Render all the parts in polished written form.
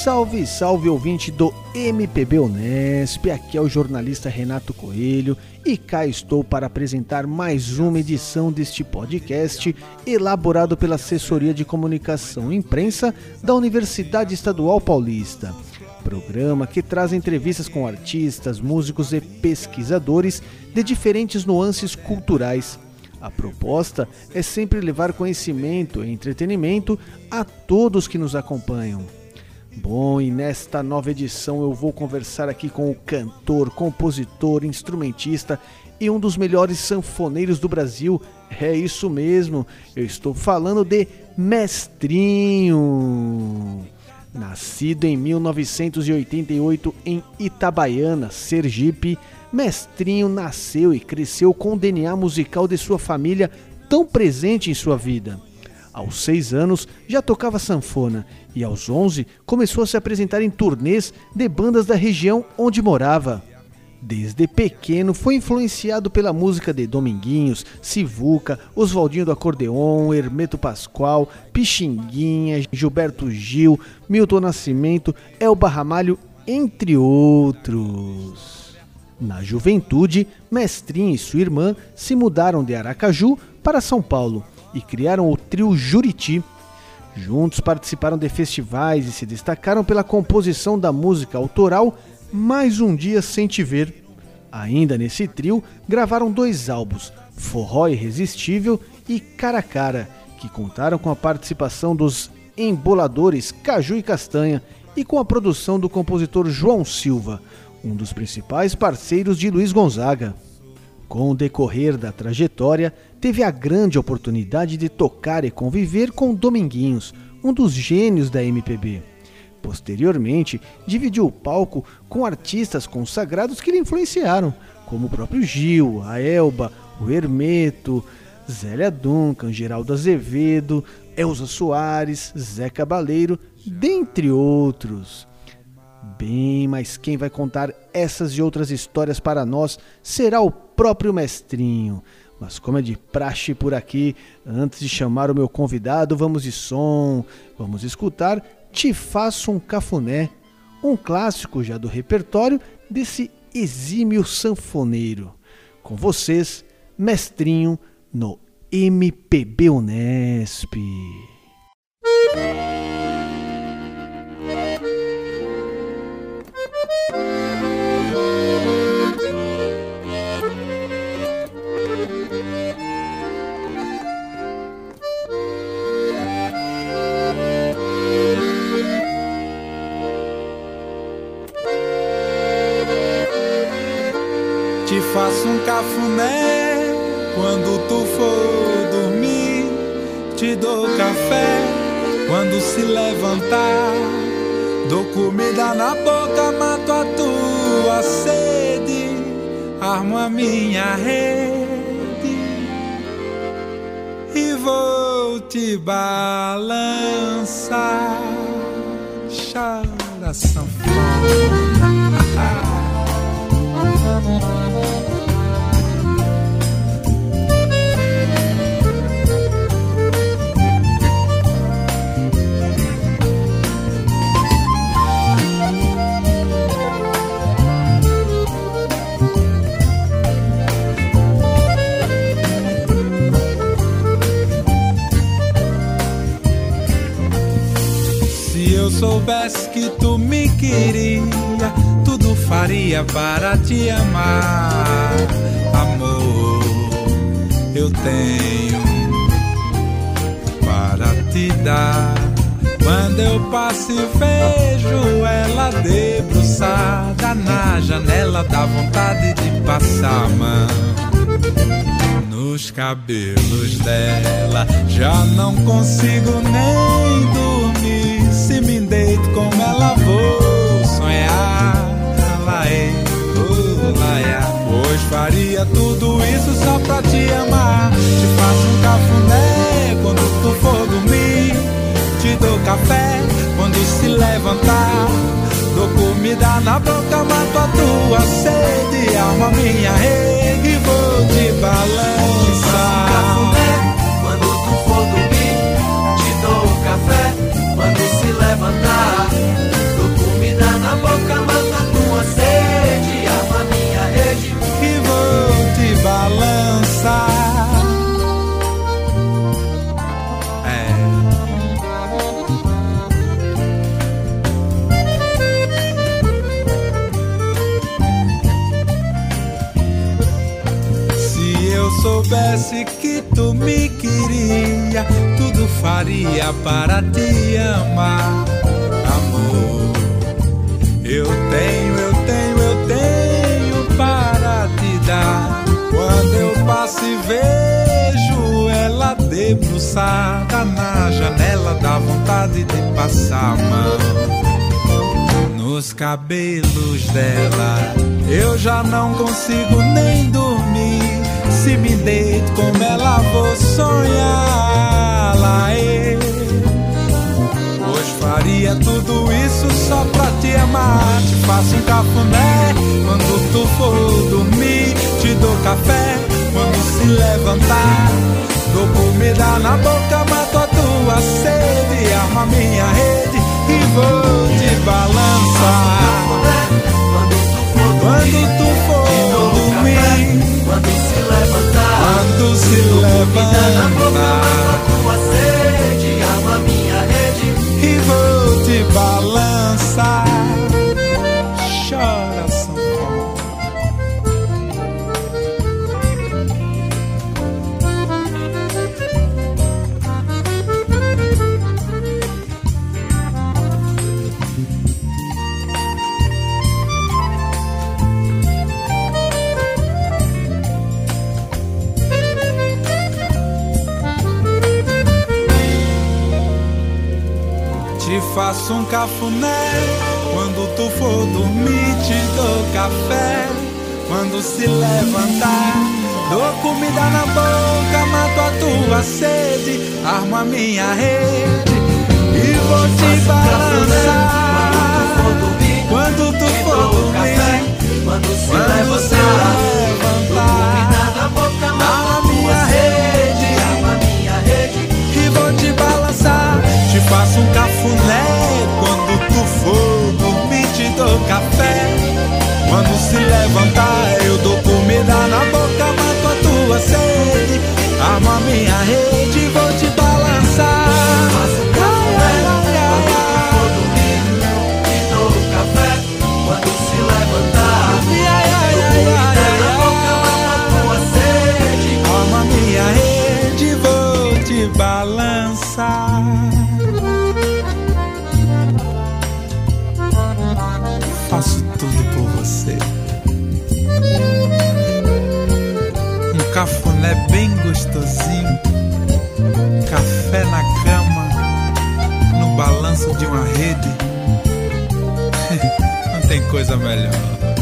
Salve, salve ouvinte do MPB Unesp, aqui é o jornalista Renato Coelho e cá estou para apresentar mais uma edição deste podcast elaborado pela Assessoria de Comunicação e Imprensa da Universidade Estadual Paulista. Programa que traz entrevistas com artistas, músicos e pesquisadores de diferentes nuances culturais. A proposta é sempre levar conhecimento e entretenimento a todos que nos acompanham. Bom, e nesta nova edição eu vou conversar aqui com o cantor, compositor, instrumentista e um dos melhores sanfoneiros do Brasil. É isso mesmo, eu estou falando de Mestrinho. Nascido em 1988 em Itabaiana, Sergipe, Mestrinho nasceu e cresceu com o DNA musical de sua família tão presente em sua vida. Aos 6 anos já tocava sanfona e aos 11 começou a se apresentar em turnês de bandas da região onde morava. Desde pequeno foi influenciado pela música de Dominguinhos, Sivuca, Oswaldinho do Acordeon, Hermeto Pascoal, Pixinguinha, Gilberto Gil, Milton Nascimento, Elba Ramalho, entre outros. Na juventude, Mestrinho e sua irmã se mudaram de Aracaju para São Paulo e criaram o trio Juriti. Juntos participaram de festivais e se destacaram pela composição da música autoral Mais Um Dia Sem Te Ver. Ainda nesse trio, gravaram 2 álbuns, Forró Irresistível e Cara a Cara, que contaram com a participação dos emboladores Caju e Castanha e com a produção do compositor João Silva, um dos principais parceiros de Luiz Gonzaga. Com o decorrer da trajetória, teve a grande oportunidade de tocar e conviver com Dominguinhos, um dos gênios da MPB. Posteriormente, dividiu o palco com artistas consagrados que lhe influenciaram, como o próprio Gil, a Elba, o Hermeto, Zélia Duncan, Geraldo Azevedo, Elza Soares, Zé Cabaleiro, dentre outros. Bem, mas quem vai contar essas e outras histórias para nós será o próprio Mestrinho. Mas como é de praxe por aqui, antes de chamar o meu convidado, vamos de som. Vamos escutar Te Faço um Cafuné, um clássico já do repertório desse exímio sanfoneiro. Com vocês, Mestrinho no MPB Unesp. Te faço um cafuné quando tu for dormir. Te dou café quando se levantar. Dou comida na boca, mato a tua sede. Armo a minha rede e vou te balançar. Chora sanfona. Se eu soubesse que tu me queria, tudo faria para te amar. Amor, eu tenho para te dar. Quando eu passo e vejo ela debruçada na janela, dá vontade de passar a mão nos cabelos dela. Já não consigo nem dormir. Se me deito com ela vou sonhar. Pois faria tudo isso só pra te amar. Te faço um cafuné quando tu for dormir. Te dou café quando se levantar. Dou comida na boca, mato a tua sede. Arma minha rede e vou te balançar. Te faço um cafuné quando tu for dormir. Te dou café quando se levantar. soubesse que tu me queria, tudo faria para te amar. Amor, eu tenho para te dar. Quando eu passo e vejo ela debruçada na janela, dá vontade de passar a mão nos cabelos dela. Eu já não consigo nem dormir. Se me deito com ela vou sonhar lá. Hoje faria tudo isso só pra te amar. Te faço um cafuné quando tu for dormir. Te dou café quando se levantar. Dou comida na boca, mato a tua sede. Armo a minha rede e vou te balançar. Quando tu for dormir, quando se levantar, quando se levantar, na boca, mata tua sede, arma minha rede e vou te balançar. Chora, São Paulo. Faço um cafuné quando tu for dormir. Te dou café quando se levantar. Dou comida na boca, mato a tua sede. Armo a minha rede e vou te balançar. Quando tu for dormir, quando se levantar. comida na boca, mata tua sede, arma minha rede E vou te balançar. Te faço um cafuné quando tu for dormir. Te dou café quando se levantar. Eu dou comida na boca, mato a tua sede. Armo a minha rede e vou te balançar. Faço um cafuné quando tu for dormir. Te dou café quando se levantar. Comida na boca, mata tua sede. Armo a minha rede e vou te balançar. Faço tudo por você. Um cafuné bem gostosinho, café na cama, no balanço de uma rede. Não tem coisa melhor.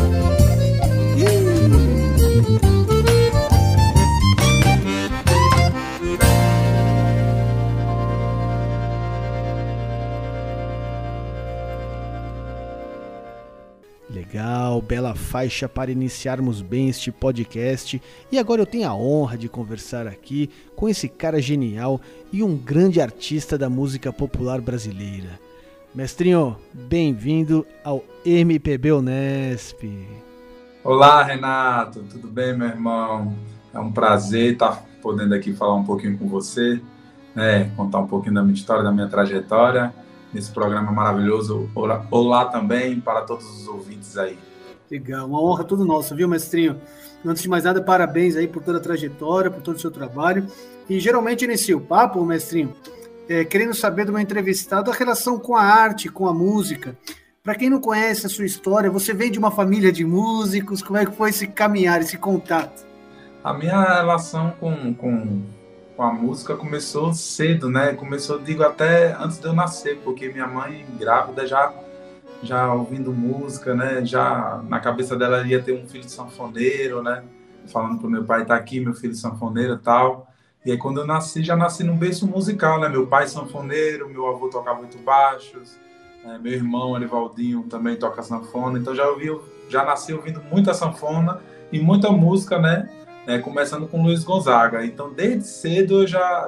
Legal, bela faixa para iniciarmos bem este podcast. E agora eu tenho a honra de conversar aqui com esse cara genial e um grande artista da música popular brasileira. Mestrinho, bem-vindo ao MPB Unesp. Olá, Renato, tudo bem, meu irmão? É um prazer estar podendo aqui falar um pouquinho com você, contar um pouquinho da minha história, da minha trajetória, nesse programa maravilhoso. Olá também para todos os ouvintes aí. Legal, uma honra tudo nosso, viu, Mestrinho? Antes de mais nada, parabéns aí por toda a trajetória, por todo o seu trabalho. E geralmente inicia o papo, Mestrinho, querendo saber do meu entrevistado a relação com a arte, com a música. Para quem não conhece a sua história, você vem de uma família de músicos, como é que foi esse caminhar, esse contato? A minha relação com a música começou cedo, né? Começou, digo, até antes de eu nascer, porque minha mãe, grávida, já ouvindo música, né? Já na cabeça dela ia ter um filho sanfoneiro, né? Falando pro meu pai, tá aqui, meu filho sanfoneiro e tal. E aí, quando eu nasci, já nasci num berço musical, né? Meu pai sanfoneiro, meu avô tocava oito baixos, meu irmão, Arivaldinho, também toca sanfona. Então, já nasci ouvindo muita sanfona e muita música, né? Começando com Luiz Gonzaga. Então, desde cedo, eu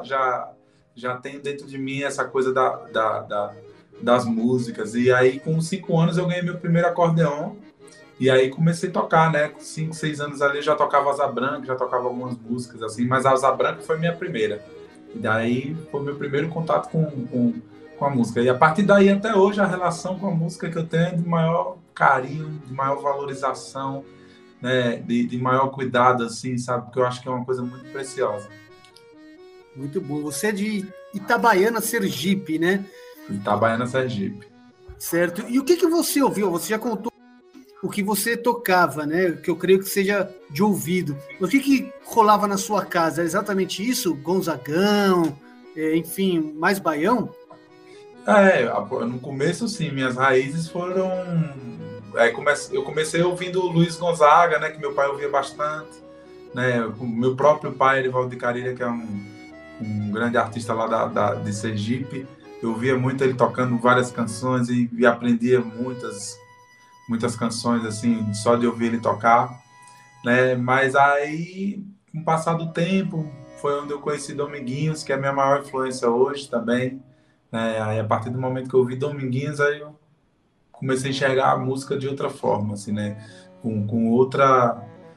já tenho dentro de mim essa coisa das músicas. E aí, com 5 anos, eu ganhei meu primeiro acordeon. E aí, comecei a tocar, né? Com 5, 6 anos ali, eu já tocava Asa Branca, já tocava algumas músicas, assim. Mas a Asa Branca foi minha primeira. E daí, foi meu primeiro contato com a música. E a partir daí, até hoje, a relação com a música que eu tenho é de maior carinho, de maior valorização, né, de maior cuidado, assim, sabe? Porque eu acho que é uma coisa muito preciosa. Muito bom. Você é de Itabaiana, Sergipe, né? Itabaiana, Sergipe. Certo. E o que você ouviu? Você já contou o que você tocava, né? Que eu creio que seja de ouvido. O que rolava na sua casa? Era exatamente isso? Gonzagão, enfim, mais baião? No começo, sim, minhas raízes foram... eu comecei ouvindo o Luiz Gonzaga, né, que meu pai ouvia bastante, né, o meu próprio pai, Erivaldo de Carilha, que é um grande artista lá de Sergipe. Eu ouvia muito ele tocando várias canções e aprendia muitas canções, assim, só de ouvir ele tocar, né, mas aí, com o passar do tempo, foi onde eu conheci Dominguinhos, que é a minha maior influência hoje também. Aí, a partir do momento que eu ouvi Dominguinhos, aí eu comecei a enxergar a música de outra forma, assim, né? Com outra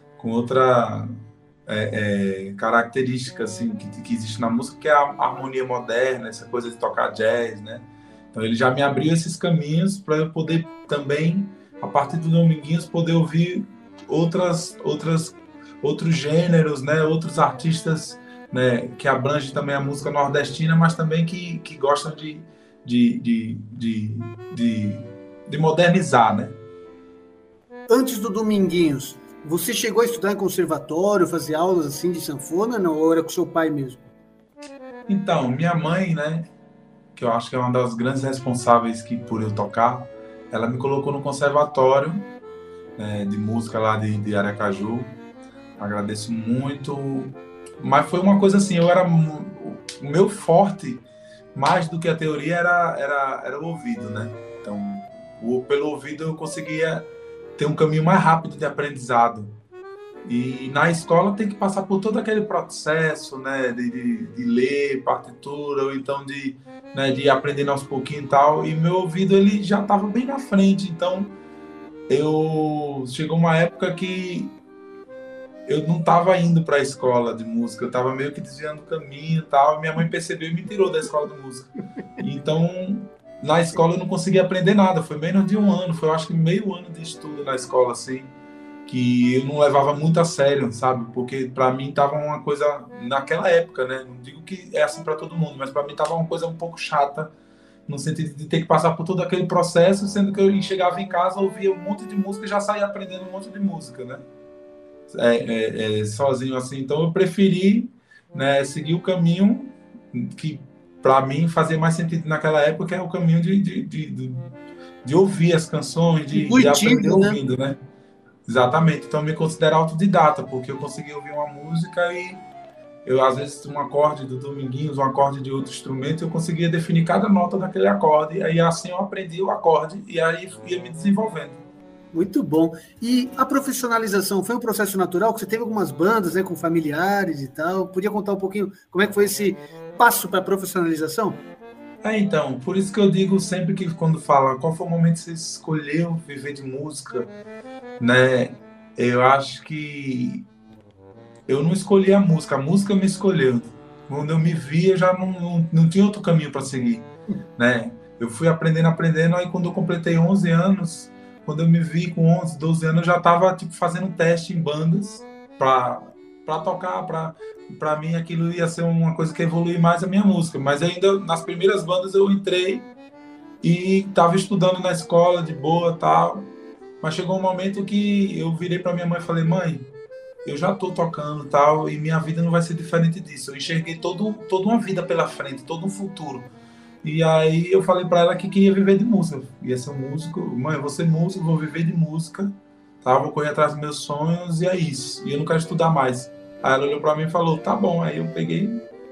característica, assim, que existe na música, que é a harmonia moderna, essa coisa de tocar jazz, né? Então ele já me abriu esses caminhos para eu poder também, a partir do Dominguinhos, poder ouvir outros gêneros, né? Outros artistas, né, que abrangem também a música nordestina, mas também que gostam de modernizar, né? Antes do Dominguinhos, você chegou a estudar em conservatório, fazer aulas assim de sanfona, não? Ou era com seu pai mesmo? Então, minha mãe, né, que eu acho que é uma das grandes responsáveis por eu tocar, ela me colocou no conservatório, né, de música lá de Aracaju. Agradeço muito. Mas foi uma coisa assim, o meu forte, mais do que a teoria, era o ouvido, né? Então, pelo ouvido eu conseguia ter um caminho mais rápido de aprendizado. E na escola tem que passar por todo aquele processo, né? De ler partitura, ou então de aprender aos pouquinhos e tal. E meu ouvido, ele já estava bem na frente. Então, chegou uma época que eu não estava indo para a escola de música, eu estava meio que desviando o caminho e tal, e minha mãe percebeu e me tirou da escola de música. Então, na escola eu não consegui aprender nada, foi menos de um ano, foi eu acho que meio ano de estudo na escola, assim, que eu não levava muito a sério, sabe? Porque para mim estava uma coisa, naquela época, né? Não digo que é assim para todo mundo, mas para mim estava uma coisa um pouco chata, no sentido de ter que passar por todo aquele processo, sendo que eu chegava em casa, ouvia um monte de música e já saía aprendendo um monte de música, né? Sozinho assim. Então eu preferi, né, seguir o caminho que para mim fazia mais sentido naquela época, que é o caminho de ouvir as canções, de aprender ouvindo, né? Exatamente. Então eu me considero autodidata, porque eu consegui ouvir uma música e eu, às vezes, um acorde do Dominguinhos, um acorde de outro instrumento, eu conseguia definir cada nota daquele acorde, e aí assim eu aprendi o acorde e aí ia me desenvolvendo. Muito bom. E a profissionalização foi um processo natural? Que você teve algumas bandas, né, com familiares e tal. Podia contar um pouquinho como é que foi esse passo para a profissionalização? Então, por isso que eu digo sempre que quando fala qual foi o momento que você escolheu viver de música, né? Eu acho que eu não escolhi a música me escolheu. Quando eu me vi, eu já não tinha outro caminho para seguir, né? Eu fui aprendendo, aí quando eu completei 11 anos, quando eu me vi com 11, 12 anos, eu já estava fazendo teste em bandas para tocar, para mim aquilo ia ser uma coisa que evoluir mais a minha música. Mas ainda nas primeiras bandas eu entrei e estava estudando na escola de boa e tal. Mas chegou um momento que eu virei para minha mãe e falei: mãe, eu já estou tocando e tal, e minha vida não vai ser diferente disso. Eu enxerguei toda uma vida pela frente, todo um futuro. E aí eu falei para ela que queria viver de música. Ia ser um músico. Mãe, eu vou ser músico, vou viver de música, tá? Vou correr atrás dos meus sonhos e é isso. E eu não quero estudar mais. Aí ela olhou para mim e falou: tá bom. Aí eu peguei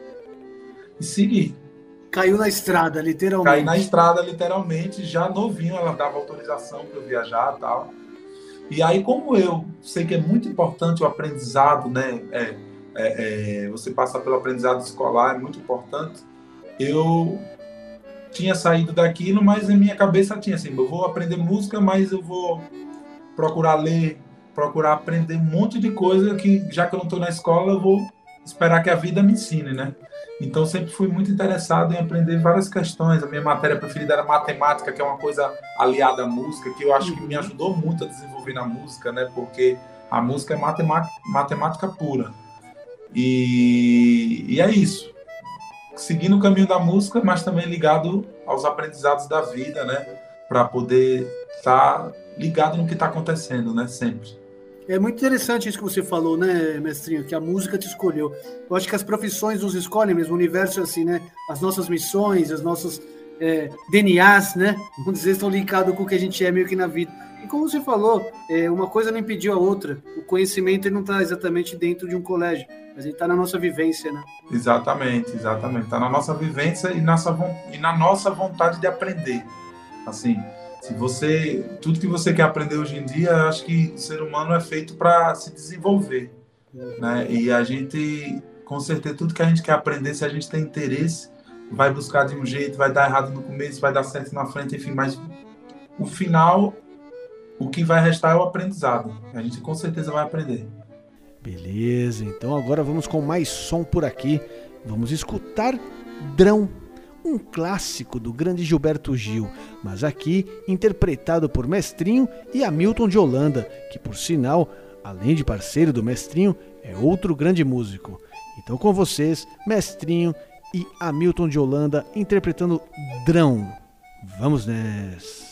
e segui. Caiu na estrada, literalmente. Caí na estrada, literalmente, já novinho. Ela dava autorização para eu viajar e tal. E aí, como eu sei que é muito importante o aprendizado, né? Você passar pelo aprendizado escolar é muito importante. Eu tinha saído daquilo, mas em minha cabeça tinha assim: eu vou aprender música, mas eu vou procurar ler, procurar aprender um monte de coisa que, já que eu não estou na escola, eu vou esperar que a vida me ensine, né? Então, sempre fui muito interessado em aprender várias questões. A minha matéria preferida era matemática, que é uma coisa aliada à música, que eu acho que me ajudou muito a desenvolver na música, né? Porque A música é matemática pura. E é isso. Seguindo o caminho da música, mas também ligado aos aprendizados da vida, né? Para poder estar ligado no que está acontecendo, né? Sempre. É muito interessante isso que você falou, né, mestrinho? Que a música te escolheu. Eu acho que as profissões nos escolhem mesmo, o universo é assim, né? As nossas missões, as nossas DNAs, né? Vamos dizer, estão ligados com o que a gente é meio que na vida. E como você falou, uma coisa não impediu a outra. O conhecimento ele não está exatamente dentro de um colégio, mas ele está na nossa vivência, né? Exatamente. Está na nossa vivência e na nossa vontade de aprender. Assim, tudo que você quer aprender hoje em dia, eu acho que o ser humano é feito para se desenvolver, né? E a gente, com certeza, tudo que a gente quer aprender, se a gente tem interesse, vai buscar de um jeito, vai dar errado no começo, vai dar certo na frente, enfim, mas o final, o que vai restar é o aprendizado. A gente com certeza vai aprender. Beleza, então agora vamos com mais som por aqui. Vamos escutar Drão, um clássico do grande Gilberto Gil, mas aqui interpretado por Mestrinho e Hamilton de Holanda, que por sinal, além de parceiro do Mestrinho, é outro grande músico. Então com vocês, Mestrinho e Hamilton de Holanda interpretando Drão. Vamos nessa!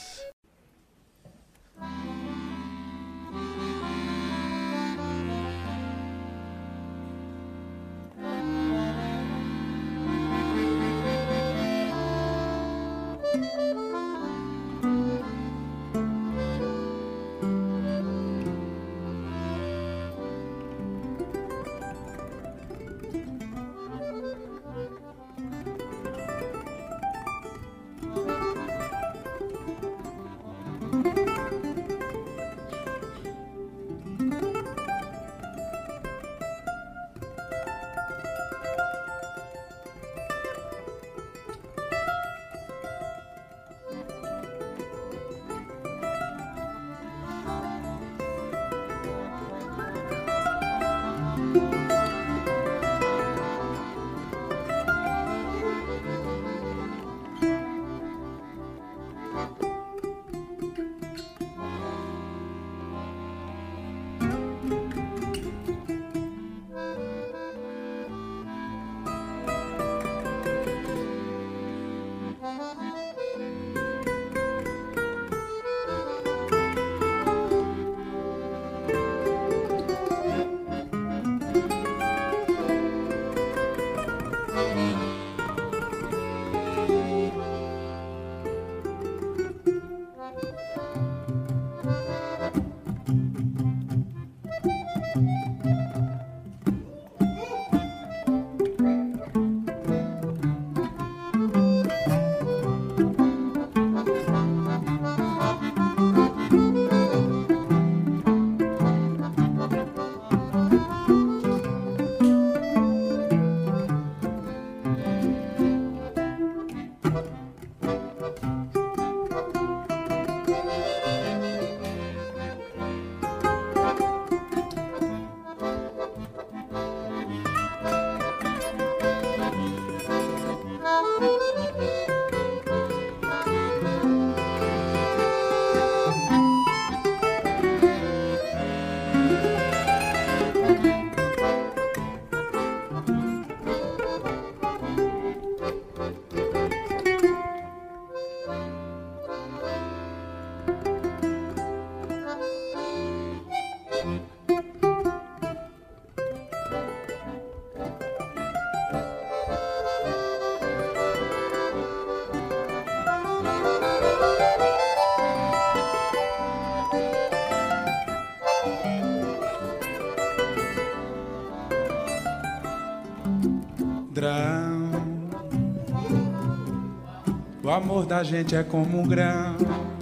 O amor da gente é como um grão,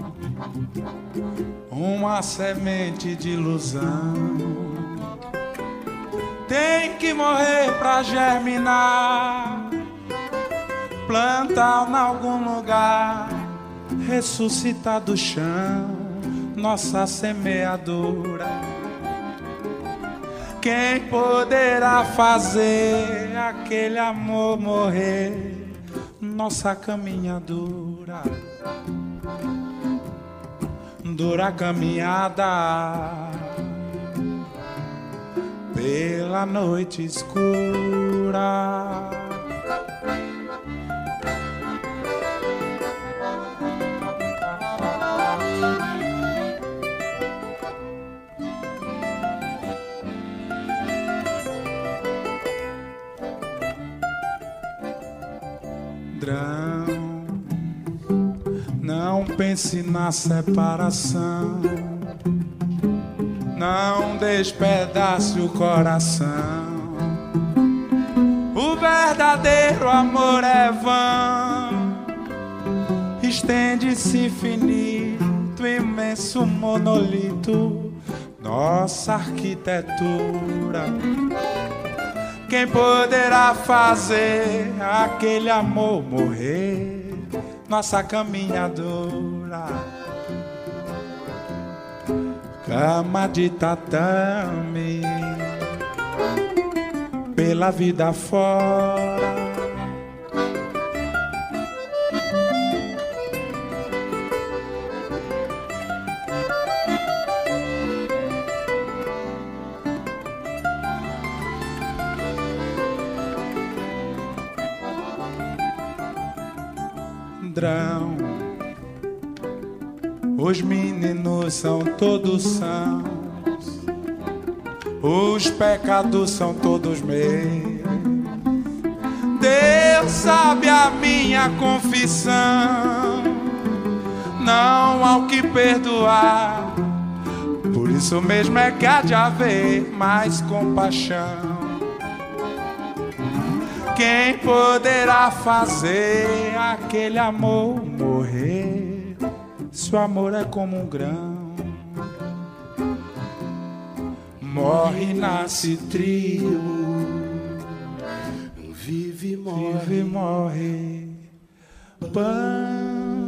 uma semente de ilusão. Tem que morrer pra germinar, plantar em algum lugar, ressuscitar do chão nossa semeadura. Quem poderá fazer aquele amor morrer? Nossa caminhadura, dura caminhada. pela noite escura. Não pense na separação, não despedace o coração. O verdadeiro amor é vão, estende-se infinito, imenso monolito, nossa arquitetura. Quem poderá fazer aquele amor morrer? Nossa caminhadora, cama de tatame, pela vida fora. Os meninos são todos sãos, os pecados são todos meus. Deus sabe a minha confissão, não há o que perdoar. Por isso mesmo é que há de haver mais compaixão. Quem poderá fazer aquele amor morrer? Se o amor é como um grão, morre, nasce, trio, vive, morre, pão.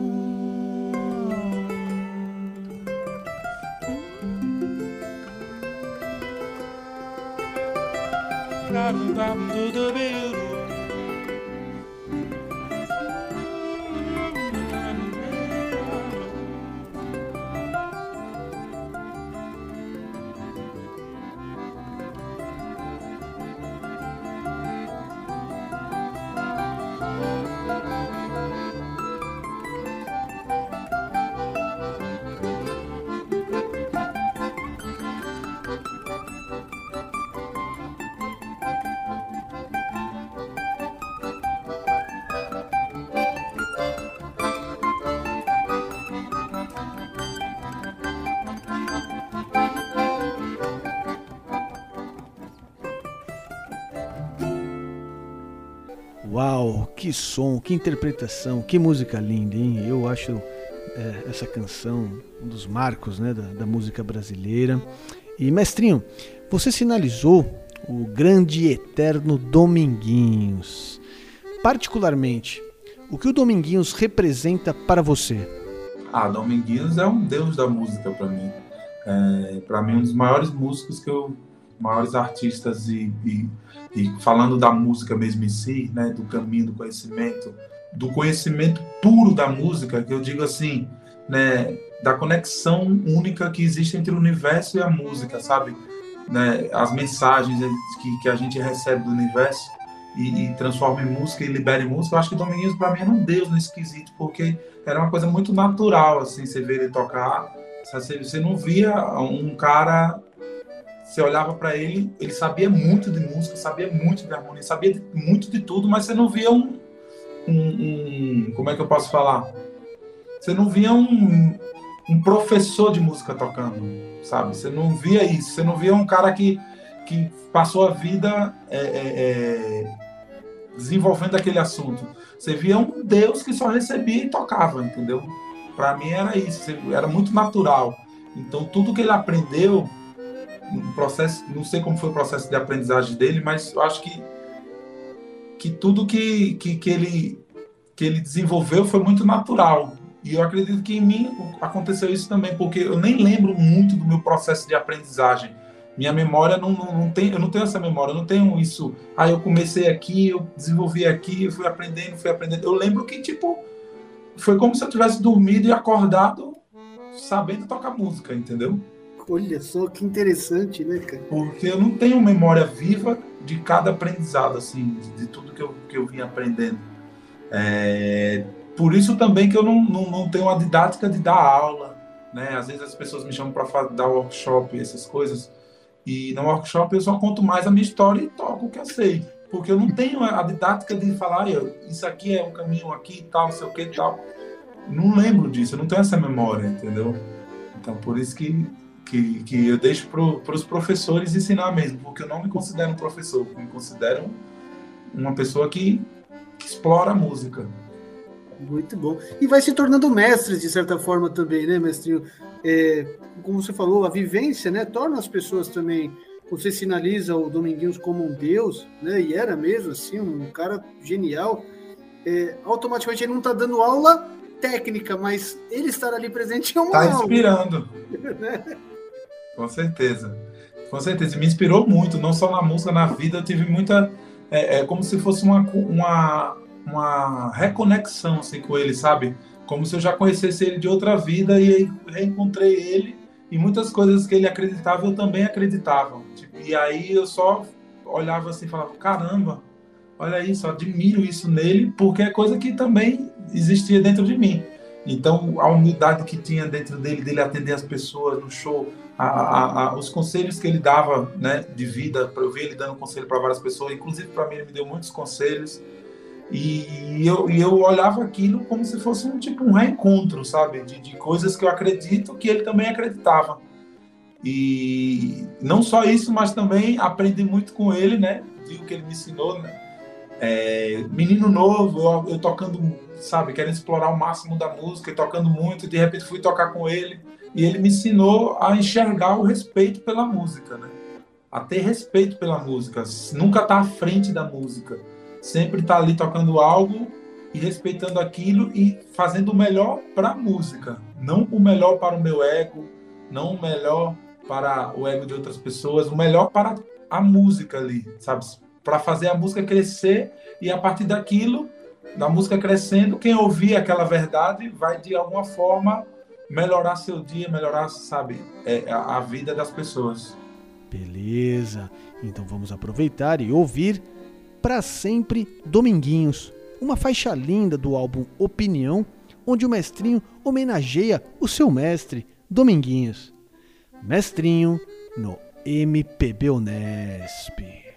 Uau, que som, que interpretação, que música linda, hein? Eu acho essa canção um dos marcos, né, da música brasileira. E, mestrinho, você sinalizou o grande e eterno Dominguinhos. Particularmente, o que o Dominguinhos representa para você? Dominguinhos é um deus da música para mim. Para mim, um dos maiores músicos maiores artistas e falando da música mesmo em si, né, do caminho do conhecimento puro da música, que eu digo assim, né, da conexão única que existe entre o universo e a música, sabe? Né, as mensagens que a gente recebe do universo e transforma em música e libera em música. Eu acho que Dominguinhos para mim era um deus nesse quesito, porque era uma coisa muito natural, assim, você ver ele tocar, você não via um cara. Você olhava para ele, ele sabia muito de música, sabia muito de harmonia, sabia muito de tudo, mas você não via como é que eu posso falar? Você não via um professor de música tocando, sabe? Você não via isso, você não via um cara que passou a vida desenvolvendo aquele assunto. Você via um Deus que só recebia e tocava, entendeu? Para mim era isso, era muito natural. Então tudo que ele aprendeu, um processo, não sei como foi o processo de aprendizagem dele, mas eu acho que tudo que ele desenvolveu foi muito natural. E eu acredito que em mim aconteceu isso também, porque eu nem lembro muito do meu processo de aprendizagem. Minha memória não tem, eu não tenho essa memória, eu não tenho isso. Eu comecei aqui, eu desenvolvi aqui, eu fui aprendendo. Eu lembro que, foi como se eu tivesse dormido e acordado sabendo tocar música, entendeu? Olha só que interessante, né, cara? Porque eu não tenho memória viva de cada aprendizado, assim, de tudo que eu vim aprendendo. Por isso também que eu não tenho a didática de dar aula, né? Às vezes as pessoas me chamam para dar workshop, essas coisas, e no workshop eu só conto mais a minha história e toco o que eu sei. Porque eu não tenho a didática de falar, isso aqui é um caminho aqui e tal, não sei o que e tal. Não lembro disso, eu não tenho essa memória, entendeu? Então, por isso que eu deixo para os professores ensinar mesmo, porque eu não me considero um professor, eu me considero uma pessoa que explora a música. Muito bom. E vai se tornando mestres, de certa forma, também, né, mestrinho? Como você falou, a vivência, né, torna as pessoas também... Você sinaliza o Dominguinhos como um deus, né? E era mesmo, assim, um cara genial. Automaticamente ele não está dando aula técnica, mas ele estar ali presente é uma aula. Está inspirando. Com certeza. Com certeza. Me inspirou muito, não só na música, na vida. Eu tive muita... como se fosse uma reconexão assim, com ele, sabe? Como se eu já conhecesse ele de outra vida e aí reencontrei ele. E muitas coisas que ele acreditava, eu também acreditava. E aí eu só olhava assim e falava, caramba, olha isso, admiro isso nele, porque é coisa que também existia dentro de mim. Então, a humildade que tinha dentro dele atender as pessoas no show, os conselhos que ele dava, né, de vida, eu vi ele dando conselho para várias pessoas, inclusive para mim ele me deu muitos conselhos. E eu olhava aquilo como se fosse um reencontro, sabe? De coisas que eu acredito que ele também acreditava. E não só isso, mas também aprendi muito com ele, né? Vi o que ele me ensinou, né? Menino novo, eu tocando, sabe? Querendo explorar o máximo da música e tocando muito. E de repente fui tocar com ele e ele me ensinou a enxergar o respeito pela música, né? A ter respeito pela música. Nunca estar à frente da música. Sempre estar ali tocando algo e respeitando aquilo e fazendo o melhor para a música, não o melhor para o meu ego, não o melhor para o ego de outras pessoas, o melhor para a música ali, sabe? Para fazer a música crescer e a partir daquilo, da música crescendo, quem ouvir aquela verdade vai de alguma forma melhorar seu dia, melhorar, sabe, a vida das pessoas. Beleza, então vamos aproveitar e ouvir Pra Sempre Dominguinhos, uma faixa linda do álbum Opinião, onde o Mestrinho homenageia o seu mestre, Dominguinhos. Mestrinho no MPB Unesp.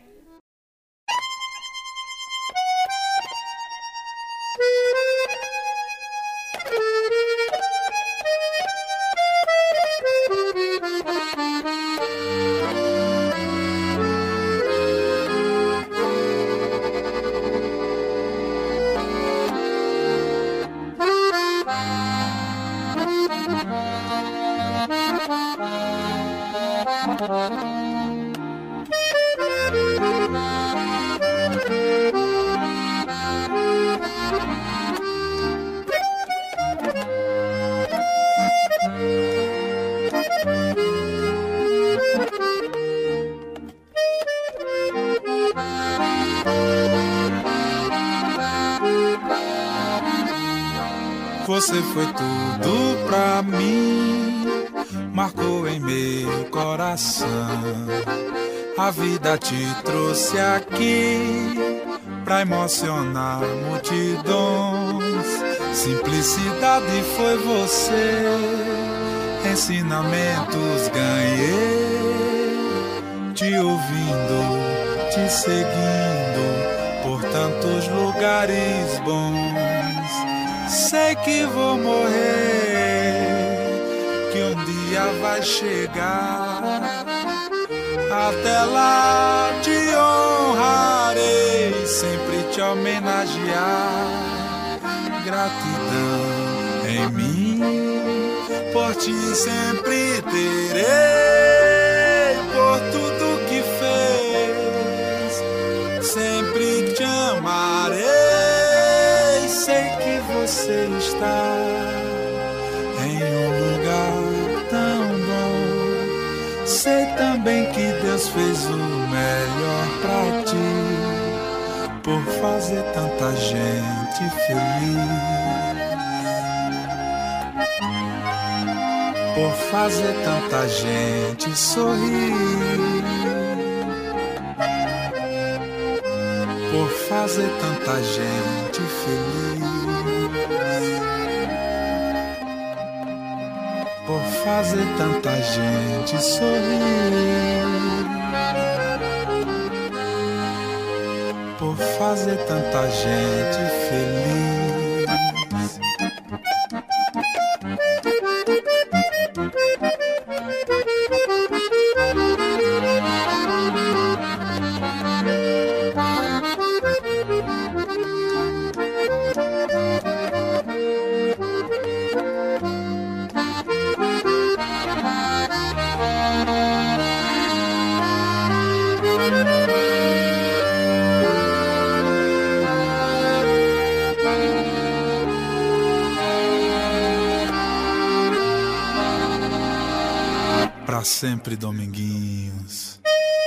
Você foi tudo pra mim, marcou em meu coração. A vida te trouxe aqui pra emocionar multidões. Simplicidade foi você, ensinamentos ganhei, te ouvindo, te seguindo por tantos lugares bons. Sei que vou morrer, que um dia vai chegar. Até lá te honrarei, sempre te homenagear. Gratidão em mim, por ti sempre terei, por tudo que fez, sempre te amarei. Sei que você está em um lugar tão bom. Sei também que Deus fez o melhor pra ti, por fazer tanta gente feliz. por fazer tanta gente sorrir, por fazer tanta gente feliz, por fazer tanta gente sorrir, por fazer tanta gente feliz. Pra sempre, Dominguinhos.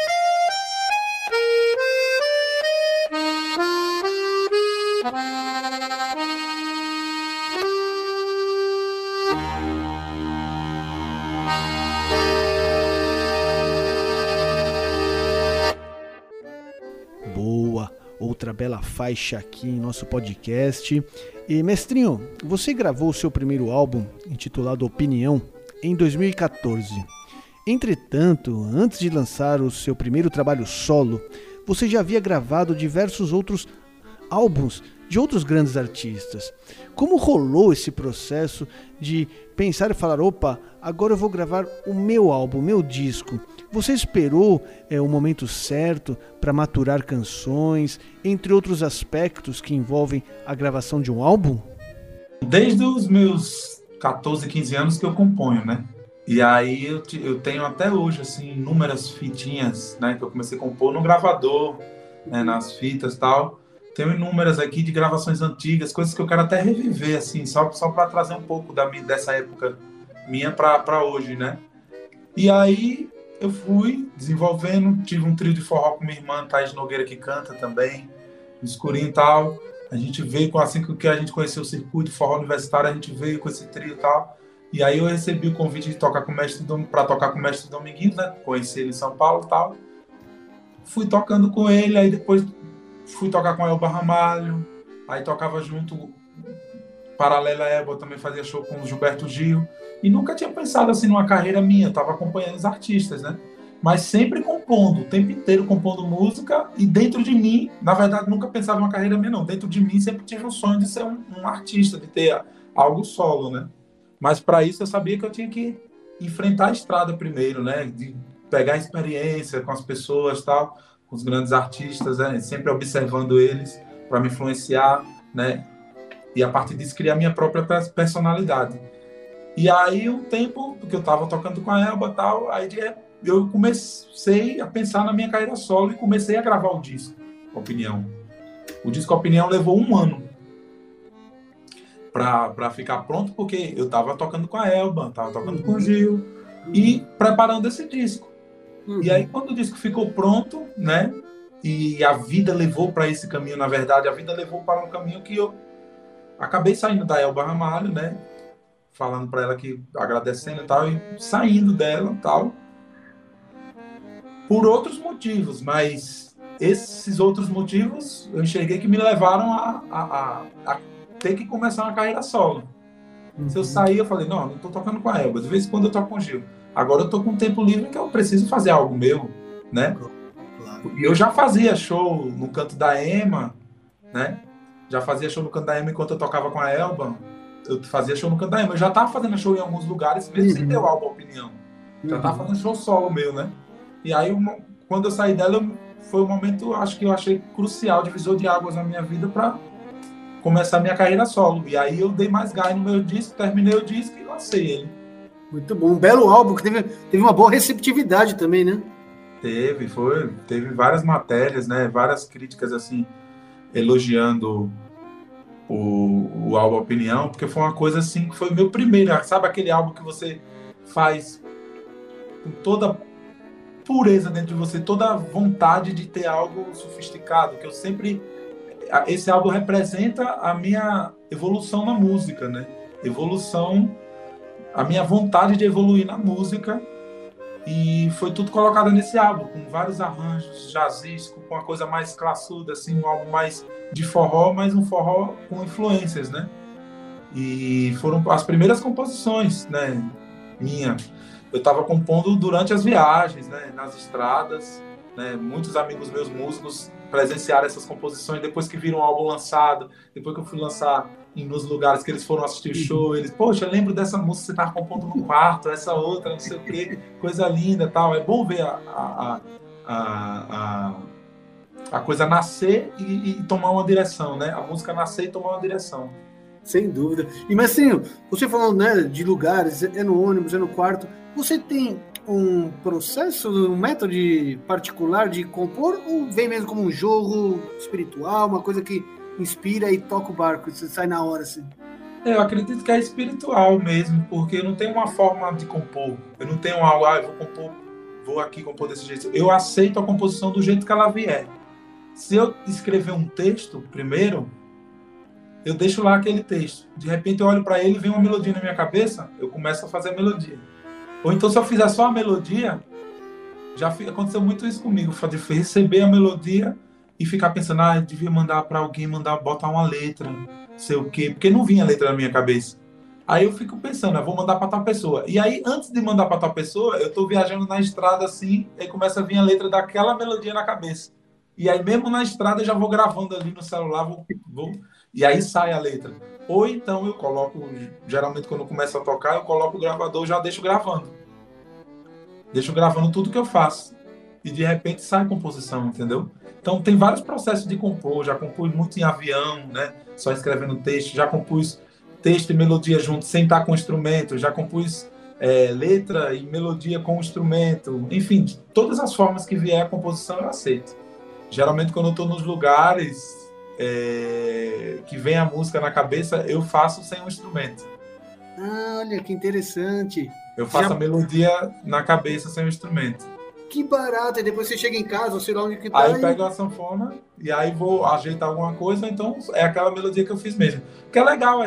Boa, outra bela faixa aqui em nosso podcast. E, mestrinho, você gravou o seu primeiro álbum, intitulado Opinião, em 2014. Entretanto, antes de lançar o seu primeiro trabalho solo, você já havia gravado diversos outros álbuns de outros grandes artistas. Como rolou esse processo de pensar e falar, opa, agora eu vou gravar o meu álbum, o meu disco? Você esperou o momento certo para maturar canções, entre outros aspectos que envolvem a gravação de um álbum? Desde os meus 14, 15 anos que eu componho, né? E aí eu tenho até hoje, assim, inúmeras fitinhas, né? Que eu comecei a compor no gravador, né, nas fitas e tal. Tenho inúmeras aqui de gravações antigas, coisas que eu quero até reviver, assim, só para trazer um pouco dessa época minha para hoje, né? E aí eu fui desenvolvendo, tive um trio de forró com minha irmã, Thaís Nogueira, que canta também, no escurinho e tal. A gente veio, assim que a gente conheceu o circuito forró universitário, a gente veio com esse trio e tal. E aí eu recebi o convite de tocar com para tocar com o mestre Dominguinhos, né? Conheci ele em São Paulo e tal. Fui tocando com ele, aí depois fui tocar com Elba Ramalho, aí tocava junto, paralela a Elba, também fazia show com o Gilberto Gil. E nunca tinha pensado assim numa carreira minha, tava acompanhando os artistas, né? Mas sempre compondo, o tempo inteiro compondo música, e dentro de mim, na verdade, nunca pensava numa carreira minha, não. Dentro de mim sempre tive um sonho de ser um artista, de ter algo solo, né? Mas para isso eu sabia que eu tinha que enfrentar a estrada primeiro, né? De pegar experiência com as pessoas, tal, com os grandes artistas, né? Sempre observando eles para me influenciar, né? E a partir disso criar minha própria personalidade. E aí um tempo que eu estava tocando com a Elba, tal, aí eu comecei a pensar na minha carreira solo e comecei a gravar o disco Opinião. O disco Opinião levou 1 ano para ficar pronto, porque eu estava tocando com a Elba, estava tocando com o Gil e preparando esse disco. E aí, quando o disco ficou pronto, né, e a vida levou para esse caminho, na verdade, a vida levou para um caminho que eu acabei saindo da Elba Ramalho, né, falando para ela que agradecendo e tal, e saindo dela e tal, por outros motivos, mas esses outros motivos eu enxerguei que me levaram a ter que começar uma carreira solo. Se eu sair, eu falei, não tô tocando com a Elba, de vez em quando eu toco com o Gil. Agora eu tô com um tempo livre que eu preciso fazer algo meu, né? Claro. E eu já fazia show no Canto da Ema, né? Já fazia show no Canto da Ema enquanto eu tocava com a Elba. Eu fazia show no Canto da Ema. Eu já tava fazendo show em alguns lugares, mesmo sem ter o álbum Opinião. Já tava fazendo show solo meu, né? E aí, quando eu saí dela, foi um momento, acho que eu achei crucial, divisor de águas na minha vida para começar minha carreira solo. E aí eu dei mais gás no meu disco, terminei o disco e lancei ele. Muito bom. Um belo álbum que teve uma boa receptividade também, né? Teve várias matérias, né? Várias críticas, assim, elogiando o álbum Opinião, porque foi uma coisa, assim, que foi o meu primeiro. Sabe aquele álbum que você faz com toda pureza dentro de você, toda vontade de ter algo sofisticado, que eu sempre... Esse álbum representa a minha evolução na música, né? Evolução a minha vontade de evoluir na música, e foi tudo colocado nesse álbum, com vários arranjos jazzísticos, com uma coisa mais classuda, assim, um álbum mais de forró, mas um forró com influências, né? E foram as primeiras composições, né, minha. Eu estava compondo durante as viagens, né, nas estradas, né? Muitos amigos meus músicos presenciaram essas composições depois que viram o álbum lançado, depois que eu fui lançar nos lugares que eles foram assistir o show, eles, poxa, eu lembro dessa música que você estava compondo no quarto, essa outra, não sei o quê, coisa linda e tal. É bom ver a coisa nascer e tomar uma direção, né? A música nascer e tomar uma direção. Sem dúvida. E, Mestrinho, você falando, né, de lugares, é no ônibus, é no quarto, você tem um processo, um método particular de compor, ou vem mesmo como um jogo espiritual, uma coisa que inspira e toca o barco, você sai na hora, assim? Eu acredito que é espiritual mesmo, porque eu não tenho uma forma de compor. Eu não tenho algo, eu vou compor, vou aqui compor desse jeito. Eu aceito a composição do jeito que ela vier. Se eu escrever um texto primeiro, eu deixo lá aquele texto. De repente eu olho para ele e vem uma melodia na minha cabeça, eu começo a fazer a melodia. Ou então se eu fizer só a melodia, aconteceu muito isso comigo, de receber a melodia e ficar pensando, devia mandar para alguém, botar uma letra, sei o quê, porque não vinha letra na minha cabeça. Aí eu fico pensando, vou mandar para tal pessoa. E aí, antes de mandar para tal pessoa, eu tô viajando na estrada assim, aí começa a vir a letra daquela melodia na cabeça. E aí, mesmo na estrada, eu já vou gravando ali no celular, e aí sai a letra. Ou então eu coloco, geralmente quando eu começo a tocar, eu coloco o gravador, já deixo gravando. Deixo gravando tudo que eu faço. E de repente sai a composição, entendeu? Então tem vários processos de compor, já compus muito em avião, né? Só escrevendo texto, já compus texto e melodia junto, sem estar com instrumento, já compus letra e melodia com instrumento, enfim, de todas as formas que vier a composição eu aceito. Geralmente quando eu estou nos lugares que vem a música na cabeça, eu faço sem um instrumento. Olha, que interessante. Eu faço a melodia na cabeça sem um instrumento. Que barato, e depois você chega em casa, sei lá onde que tá. Aí eu pego a sanfona e aí vou ajeitar alguma coisa, então é aquela melodia que eu fiz mesmo. Porque é legal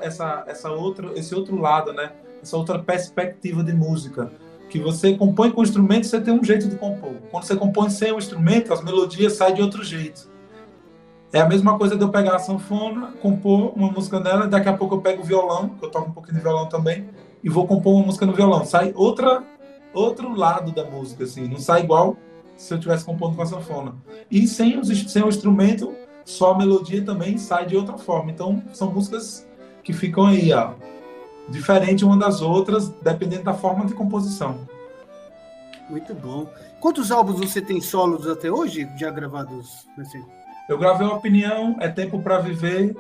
esse outro lado, né? Essa outra perspectiva de música. Que você compõe com o instrumento, você tem um jeito de compor. Quando você compõe sem o instrumento, as melodias saem de outro jeito. É a mesma coisa de eu pegar a sanfona, compor uma música nela, daqui a pouco eu pego o violão, que eu toco um pouquinho de violão também, e vou compor uma música no violão. Sai outro lado da música, assim, não sai igual se eu estivesse compondo com a sanfona. E sem o instrumento, só a melodia também sai de outra forma. Então, são músicas que ficam aí, diferente uma das outras, dependendo da forma de composição. Muito bom. Quantos álbuns você tem solos até hoje, já gravados? Assim? Eu gravei uma Opinião, É Tempo Pra Viver,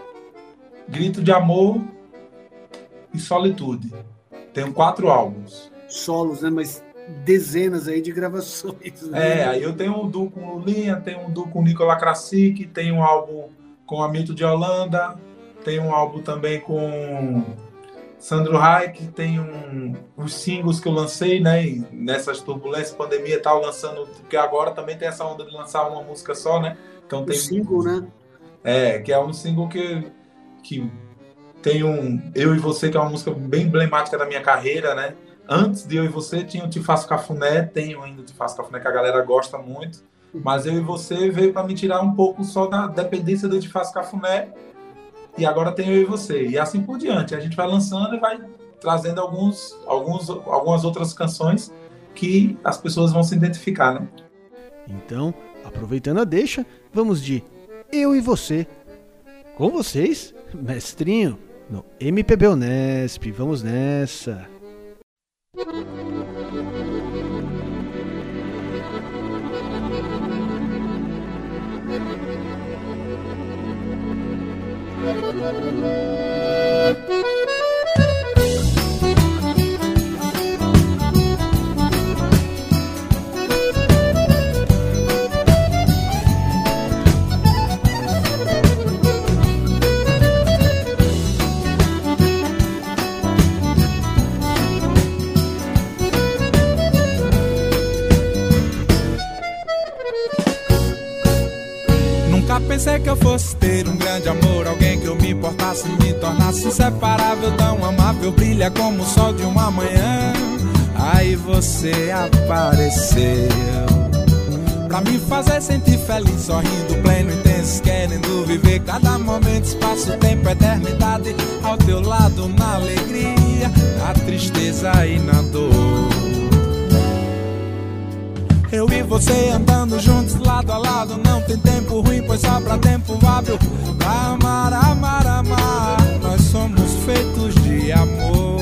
Grito de Amor e Solitude. Tenho 4 álbuns. Solos, né? Mas dezenas aí de gravações. Né? Aí eu tenho um duo com o Lulinha, tenho um duo com o Nicolas Krasik, tenho um álbum com Hamilton de Holanda, tenho um álbum também com Sandro Reich, tenho os singles que eu lancei, né? E nessas turbulências, pandemia e tal, lançando, porque agora também tem essa onda de lançar uma música só, né? Então tem single, né? Que é um single que tem Eu e Você, que é uma música bem emblemática da minha carreira, né? Antes de Eu e Você tinha o Te Faço Cafuné, tenho ainda o Te Faço Cafuné, que a galera gosta muito, mas Eu e Você veio para me tirar um pouco só da dependência do Te Faço Cafuné, e agora tem Eu e Você, e assim por diante. A gente vai lançando e vai trazendo algumas outras canções que as pessoas vão se identificar, né? Então, aproveitando a deixa, vamos de Eu e Você. Com vocês, Mestrinho, no MPB Unesp. Vamos nessa. Nunca Nunca pensei que eu fosse ter um grande amor, alguém que eu me importasse, me tornasse inseparável, tão amável, brilha como o sol de uma manhã. Aí você apareceu pra me fazer sentir feliz, sorrindo, pleno, intenso, querendo viver cada momento, espaço, tempo, eternidade, ao teu lado na alegria, na tristeza e na dor. Eu e você andando juntos, lado a lado, não tem tempo ruim, pois sobra tempo hábil pra amar, amar, amar. Nós somos feitos de amor,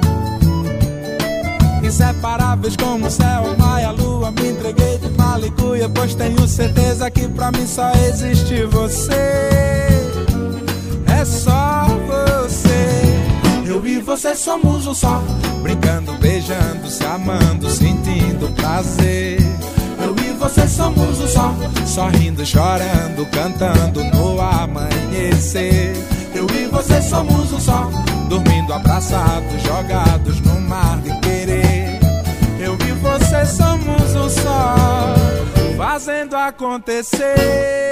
inseparáveis como o céu, o mar e a lua. Me entreguei de malicuia, pois tenho certeza que pra mim só existe você. É só você. Eu e você somos um só, brincando, beijando, se amando, sentindo prazer. Eu e você somos um só, sorrindo, chorando, cantando no amanhecer. Eu e você somos um só, dormindo, abraçados, jogados no mar de querer. Eu e você somos um só, fazendo acontecer.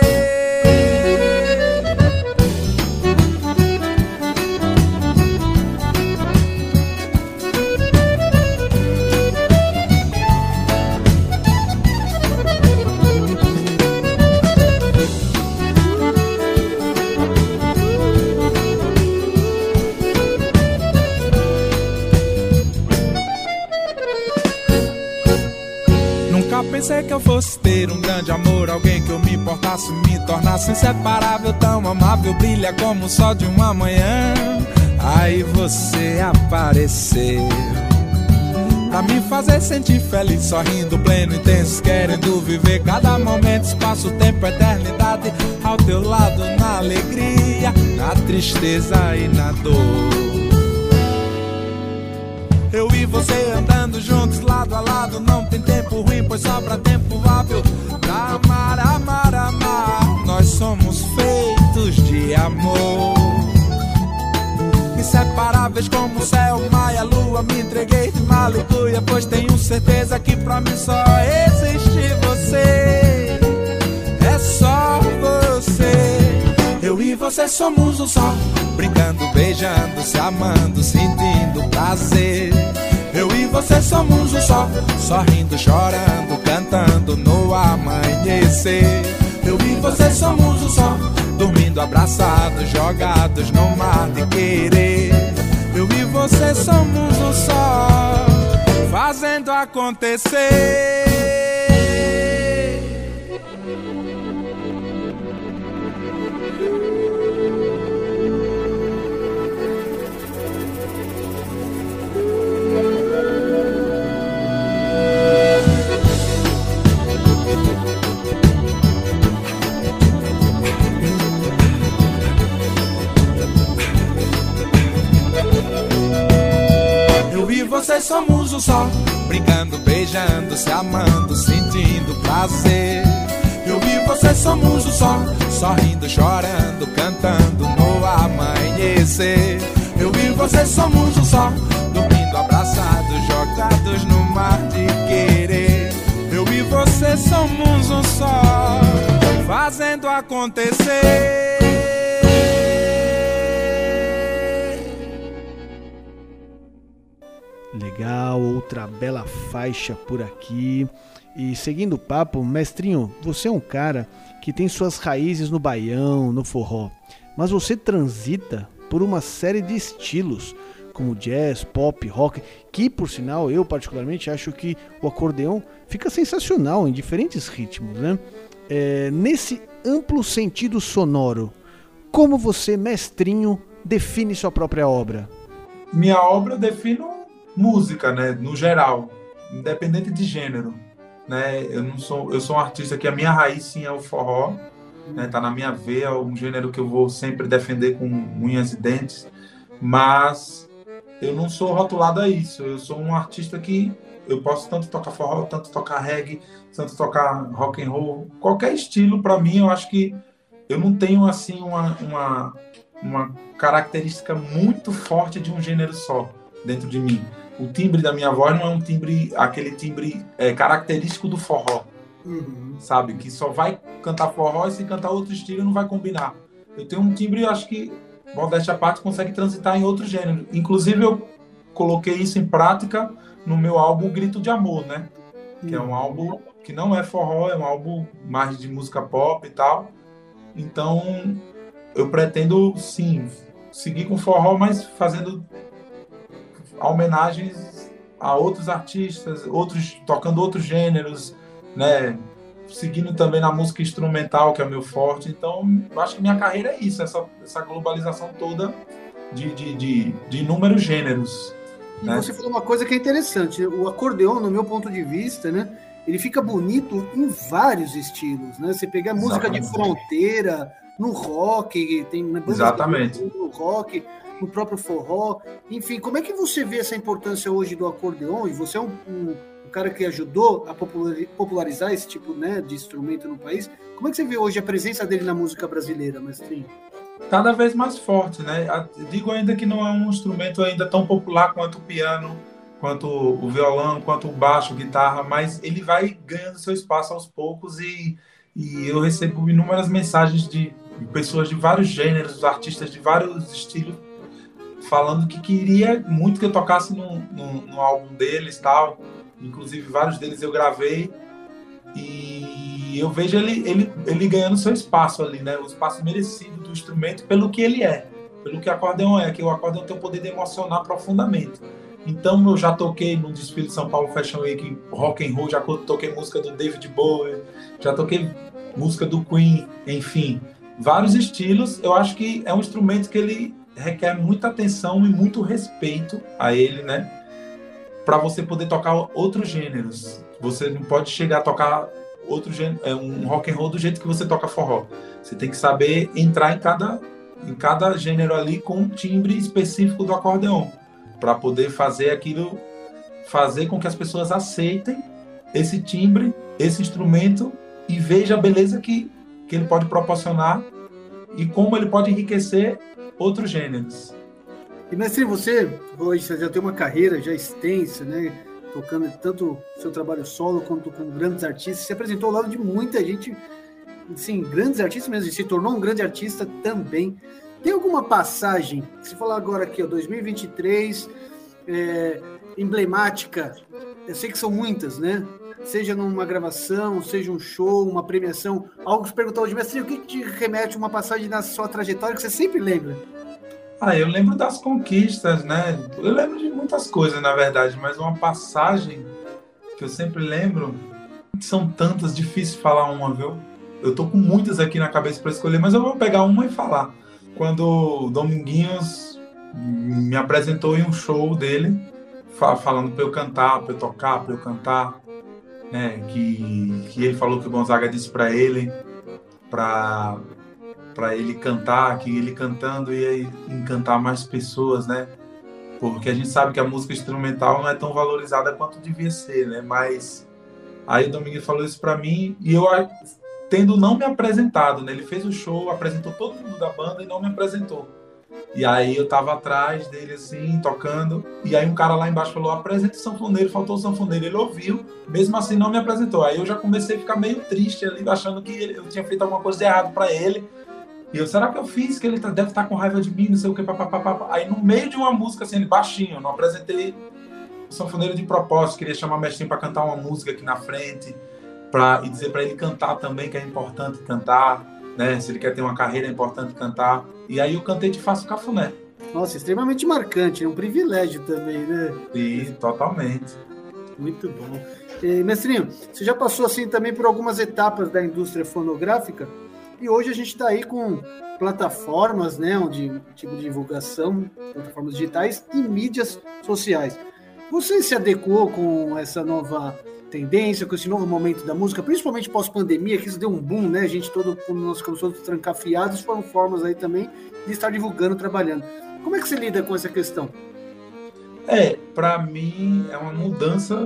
Pensei que eu fosse ter um grande amor, alguém que eu me importasse, me tornasse inseparável, tão amável, brilha como o sol de uma manhã. Aí você apareceu pra me fazer sentir feliz, sorrindo, pleno, intenso, querendo viver cada momento, espaço, tempo, eternidade, ao teu lado na alegria, na tristeza e na dor. Eu e você andando juntos, lado a lado, não tem tempo ruim, pois sobra tempo hábil pra amar, amar, amar. Nós somos feitos de amor, inseparáveis como o céu, o mar e a lua. Me entreguei de malicuia, pois tenho certeza que pra mim só existe você. É só você. Eu e você somos um só, brincando, beijando, se amando, sentindo prazer. Eu e você somos um só, sorrindo, chorando, cantando no amanhecer. Eu e você somos um só, dormindo, abraçados, jogados no mar de querer. Eu e você somos um só, fazendo acontecer. Você somos um só, brincando, beijando, se amando, sentindo prazer. Eu e você somos um só, sorrindo, chorando, cantando no amanhecer. Eu e você somos um só, dormindo, abraçados, jogados no mar de querer. Eu e você somos um só, fazendo acontecer. Legal, outra bela faixa por aqui. E seguindo o papo, mestrinho, você é um cara que tem suas raízes no baião, no forró, mas você transita por uma série de estilos, como jazz, pop, rock, que por sinal eu particularmente acho que o acordeão fica sensacional em diferentes ritmos, né? Nesse amplo sentido sonoro, como você, mestrinho, define sua própria obra? Minha obra eu defino música, né, no geral, independente de gênero, né? Eu sou um artista que a minha raiz sim é o forró, né? Tá na minha veia, um gênero que eu vou sempre defender com unhas e dentes, mas eu não sou rotulado a isso. Eu sou um artista que eu posso tanto tocar forró, tanto tocar reggae, tanto tocar rock and roll, qualquer estilo. Para mim, eu acho que eu não tenho assim uma característica muito forte de um gênero só dentro de mim. O timbre da minha voz não é aquele timbre característico do forró. sabe? Que só vai cantar forró e se cantar outro estilo não vai combinar. Eu tenho um timbre, eu acho que modéstia à parte consegue transitar em outro gênero. Inclusive eu coloquei isso em prática no meu álbum Grito de Amor, né? Que é um álbum que não é forró, é um álbum mais de música pop e tal. Então eu pretendo, sim, seguir com forró, mas fazendo homenagens a outros artistas, tocando outros gêneros, né? Seguindo também na música instrumental, que é o meu forte. Então, eu acho que minha carreira é isso, essa globalização toda de inúmeros gêneros. E Né? você falou uma coisa que é interessante, né? O acordeon, no meu ponto de vista, né, ele fica bonito em vários estilos, né? Você pegar música de fronteira, no rock, tem Exatamente. No rock, no próprio forró. Enfim, como é que você vê essa importância hoje do acordeon? E você é um cara que ajudou a popularizar esse tipo, né, de instrumento no país. Como é que você vê hoje a presença dele na música brasileira, Mestrinho? Cada vez mais forte, né? Digo ainda que não é um instrumento ainda tão popular quanto o piano, quanto o violão, quanto o baixo, guitarra, mas ele vai ganhando seu espaço aos poucos e eu recebo inúmeras mensagens de pessoas de vários gêneros, artistas de vários estilos, falando que queria muito que eu tocasse no álbum deles, tal. Inclusive vários deles eu gravei e eu vejo ele ganhando seu espaço ali, né? O espaço merecido do instrumento pelo que ele é, pelo que o acordeão é, que o acordeão tem o poder de emocionar profundamente. Então eu já toquei no desfile de São Paulo Fashion Week rock and roll, já toquei música do David Bowie, já toquei música do Queen, enfim, vários estilos. Eu acho que é um instrumento que ele requer muita atenção e muito respeito a ele, né? Para você poder tocar outros gêneros. Você não pode chegar a tocar outro gênero, um rock and roll do jeito que você toca forró. Você tem que saber entrar em cada gênero ali com um timbre específico do acordeon, para poder fazer aquilo, fazer com que as pessoas aceitem esse timbre, esse instrumento e vejam a beleza que ele pode proporcionar e como ele pode enriquecer outros gêneros. E, mestre, você hoje já tem uma carreira já extensa, né? Tocando tanto seu trabalho solo quanto com grandes artistas. Você apresentou ao lado de muita gente, assim, grandes artistas mesmo, e se tornou um grande artista também. Tem alguma passagem, se falar agora aqui, ó, 2023, emblemática, eu sei que são muitas, né? Seja numa gravação, seja um show, uma premiação, algo que você perguntou hoje, mestre, o que te remete a uma passagem na sua trajetória que você sempre lembra? Eu lembro das conquistas, né? Eu lembro de muitas coisas, na verdade, mas uma passagem que eu sempre lembro, são tantas, difícil falar uma, viu? Eu tô com muitas aqui na cabeça para escolher, mas eu vou pegar uma e falar. Quando o Dominguinhos me apresentou em um show dele, falando para eu cantar, para eu tocar, para eu cantar, né? Que ele falou que o Gonzaga disse para ele, para ele cantar, que ele cantando ia encantar mais pessoas, né? Porque a gente sabe que a música instrumental não é tão valorizada quanto devia ser, né? Mas aí o Dominguinhos falou isso para mim e eu, tendo não me apresentado, né? Ele fez o show, apresentou todo mundo da banda e não me apresentou. E aí eu tava atrás dele assim, tocando, e aí um cara lá embaixo falou, apresenta o sanfoneiro, faltou o sanfoneiro. Ele ouviu, mesmo assim não me apresentou. Aí eu já comecei a ficar meio triste ali, achando que eu tinha feito alguma coisa de errado para ele. E eu, será que eu fiz? Que ele deve estar com raiva de mim, não sei o que, papapá. Aí no meio de uma música, assim, ele baixinho, não apresentei o sanfoneiro de propósito, queria chamar o mestrinho para cantar uma música aqui na frente, e dizer para ele cantar também, que é importante cantar, né? Se ele quer ter uma carreira, é importante cantar. E aí eu cantei Te Faço Cafuné. Nossa, extremamente marcante, é um privilégio também, né? Sim, totalmente. Muito bom. Mestrinho, você já passou assim também por algumas etapas da indústria fonográfica e hoje a gente está aí com plataformas, né, onde tipo de divulgação, plataformas digitais e mídias sociais. Você se adequou com essa nova tendência, com esse novo momento da música, principalmente pós-pandemia, que isso deu um boom, né? A gente quando nós começamos trancafiados, foram formas aí também de estar divulgando, trabalhando. Como é que você lida com essa questão? Para mim é uma mudança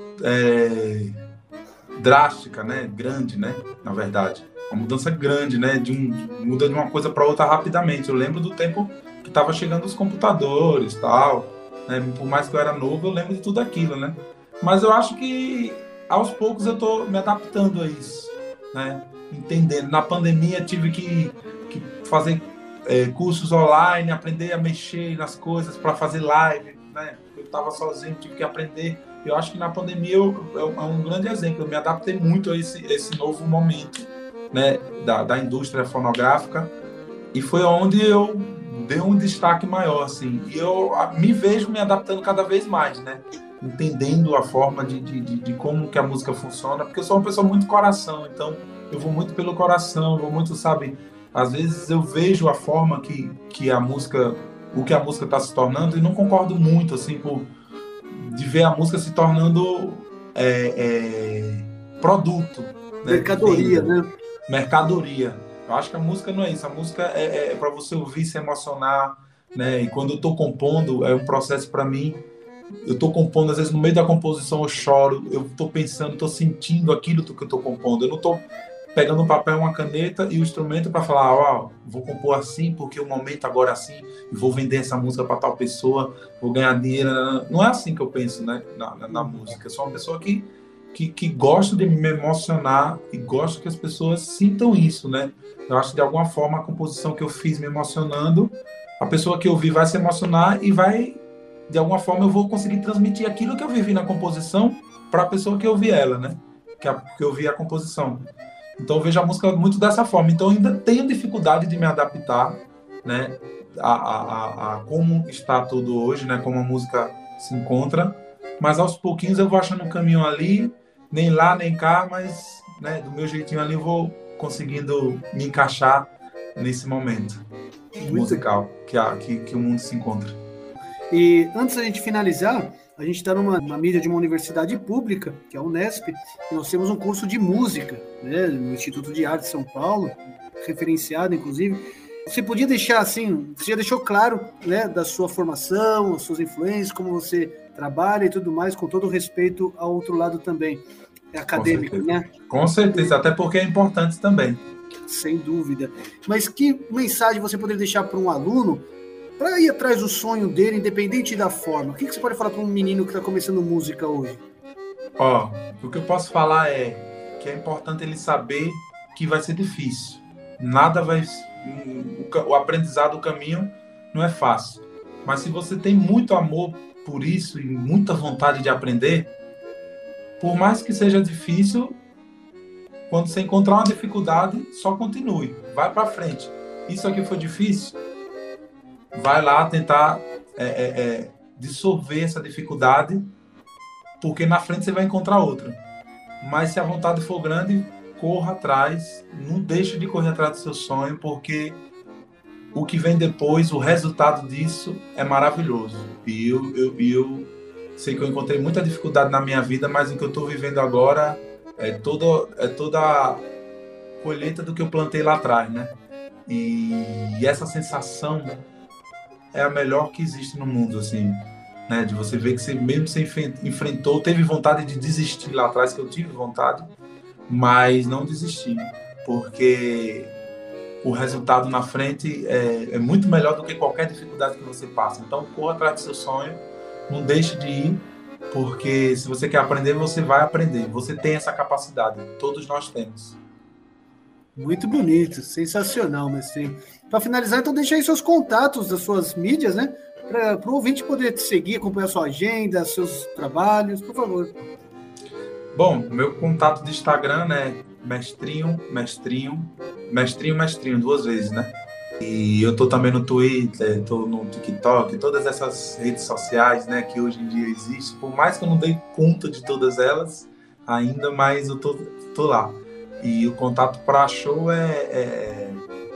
drástica, né? Grande, né? Na verdade, uma mudança grande, né? Muda de uma coisa para outra rapidamente. Eu lembro do tempo que estava chegando os computadores, tal, né? Por mais que eu era novo, eu lembro de tudo aquilo, né? Mas eu acho que aos poucos eu tô me adaptando a isso, né? Entendendo. Na pandemia tive que fazer cursos online, aprender a mexer nas coisas para fazer live, né? Eu estava sozinho, tive que aprender. Eu acho que na pandemia é um grande exemplo. Eu me adaptei muito a esse novo momento, né, da indústria fonográfica, e foi onde eu dei um destaque maior, assim. E eu me vejo me adaptando cada vez mais, né? Entendendo a forma de como que a música funciona, porque eu sou uma pessoa muito coração, então eu vou muito pelo coração, eu vou muito, sabe? Às vezes eu vejo a forma que a música, o que a música está se tornando, e não concordo muito, assim, de ver a música se tornando produto. Né? Mercadoria, né? Mercadoria. Eu acho que a música não é isso. A música é para você ouvir, se emocionar, né? E quando eu estou compondo, é um processo para mim. Eu estou compondo, às vezes no meio da composição eu choro, eu estou pensando, estou sentindo aquilo que eu estou compondo. Eu não estou pegando um papel, uma caneta e o instrumento para falar, vou compor assim porque o momento agora é assim, e vou vender essa música para tal pessoa, vou ganhar dinheiro. Não é assim que eu penso, né, na música. Eu sou uma pessoa que gosta de me emocionar e gosto que as pessoas sintam isso, né? Eu acho que de alguma forma a composição que eu fiz me emocionando, a pessoa que ouvir vai se emocionar e vai, de alguma forma, eu vou conseguir transmitir aquilo que eu vivi na composição para a pessoa que ouvir ela, né? Que ouvir a composição. Então eu vejo a música muito dessa forma. Então eu ainda tenho dificuldade de me adaptar, né, a como está tudo hoje, né, como a música se encontra. Mas aos pouquinhos eu vou achando um caminho ali, nem lá nem cá, mas, né, do meu jeitinho ali eu vou conseguindo me encaixar nesse momento musical que o mundo se encontra. E antes da gente finalizar, a gente está numa mídia de uma universidade pública, que é a Unesp, e nós temos um curso de música, né, no Instituto de Arte de São Paulo, referenciado, inclusive. Você podia deixar, assim, você já deixou claro, né, da sua formação, as suas influências, como você trabalha e tudo mais, com todo respeito ao outro lado também, acadêmico, né? Com certeza, até porque é importante também. Sem dúvida. Mas que mensagem você poderia deixar para um aluno para ir atrás do sonho dele, independente da forma? O que você pode falar para um menino que está começando música hoje? O que eu posso falar é que é importante ele saber que vai ser difícil. Nada vai... O aprendizado, o caminho não é fácil. Mas se você tem muito amor por isso e muita vontade de aprender, por mais que seja difícil, quando você encontrar uma dificuldade, só continue. Vai para frente. Isso aqui foi difícil? Vai lá tentar dissolver essa dificuldade, porque na frente você vai encontrar outra. Mas se a vontade for grande, corra atrás, não deixe de correr atrás do seu sonho, porque o que vem depois, o resultado disso é maravilhoso. E eu sei que eu encontrei muita dificuldade na minha vida, mas o que eu estou vivendo agora é toda a colheita do que eu plantei lá atrás, né? E essa sensação é a melhor que existe no mundo, assim, né? De você ver que você mesmo se enfrentou, teve vontade de desistir lá atrás, que eu tive vontade, mas não desisti, porque o resultado na frente é muito melhor do que qualquer dificuldade que você passa. Então, corra atrás do seu sonho, não deixe de ir, porque se você quer aprender, você vai aprender. Você tem essa capacidade, todos nós temos. Muito bonito, sensacional, mestre. Para finalizar, então, deixa aí seus contatos das suas mídias, né? Para o ouvinte poder te seguir, acompanhar sua agenda, seus trabalhos, por favor. Bom, meu contato de Instagram é mestrinho, 2 vezes, né? E eu tô também no Twitter, tô no TikTok, todas essas redes sociais, né, que hoje em dia existem. Por mais que eu não dei conta de todas elas ainda, mas eu tô lá. E o contato para show é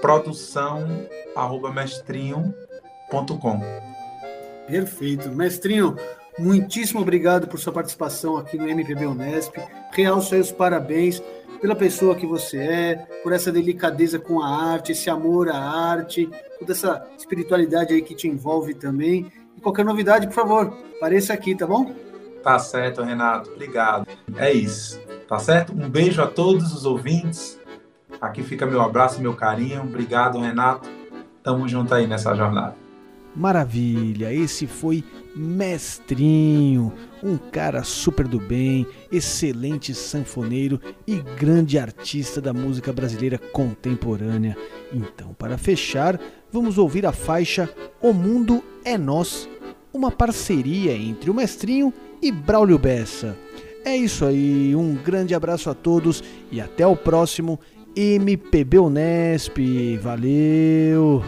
produção@mestrinho.com. Perfeito. Mestrinho, muitíssimo obrigado por sua participação aqui no MPB Unesp. Realço aí os parabéns pela pessoa que você é, por essa delicadeza com a arte, esse amor à arte, toda essa espiritualidade aí que te envolve também. E qualquer novidade, por favor, apareça aqui, tá bom? Tá certo, Renato. Obrigado. É isso. Tá certo? Um beijo a todos os ouvintes. Aqui fica meu abraço, meu carinho. Obrigado, Renato. Tamo junto aí nessa jornada. Maravilha, esse foi Mestrinho, um cara super do bem, excelente sanfoneiro e grande artista da música brasileira contemporânea. Então, para fechar, vamos ouvir a faixa O Mundo é Nós, uma parceria entre o Mestrinho e Braulio Bessa. É isso aí, um grande abraço a todos e até o próximo MPB Unesp. Valeu!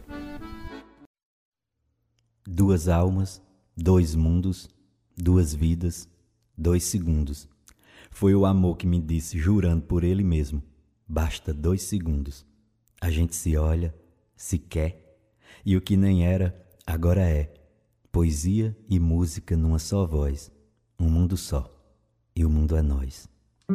Duas almas, dois mundos, duas vidas, 2 segundos. Foi o amor que me disse, jurando por ele mesmo, basta 2 segundos. A gente se olha, se quer, e o que nem era, agora é. Poesia e música numa só voz, um mundo só, e o mundo é nós.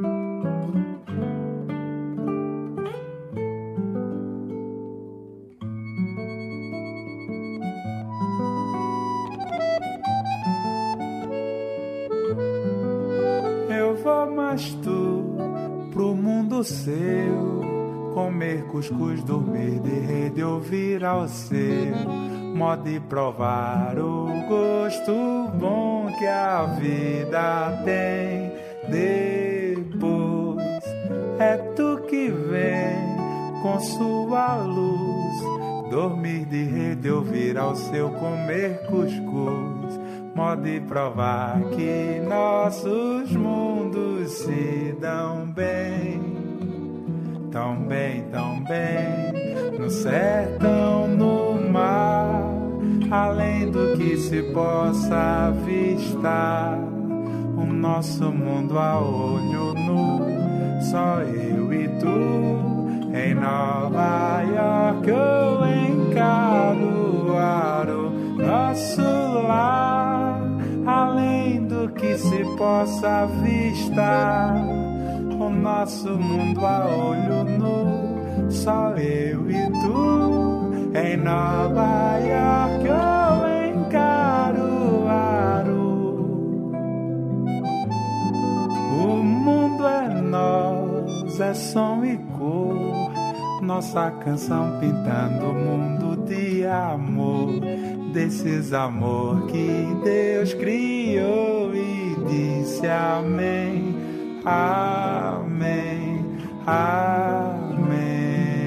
Mas tu, pro mundo seu, comer cuscuz, dormir de rede, ouvir ao seu modo de provar o gosto bom que a vida tem. Depois é tu que vem com sua luz, dormir de rede, ouvir ao seu comer cuscuz, modo de provar que nossos mundos se dão bem, tão bem, tão bem, no sertão, no mar, além do que se possa avistar, o nosso mundo a olho nu, só eu e tu, em Nova York ou em Caruaru, nosso lar, além do que se possa avistar, o nosso mundo a olho nu, só eu e tu, em Nova York ou em Caruaru. O mundo é nós, é som e cor, nossa canção pintando o mundo de amor, desses amor que Deus criou e disse amém, amém, amém.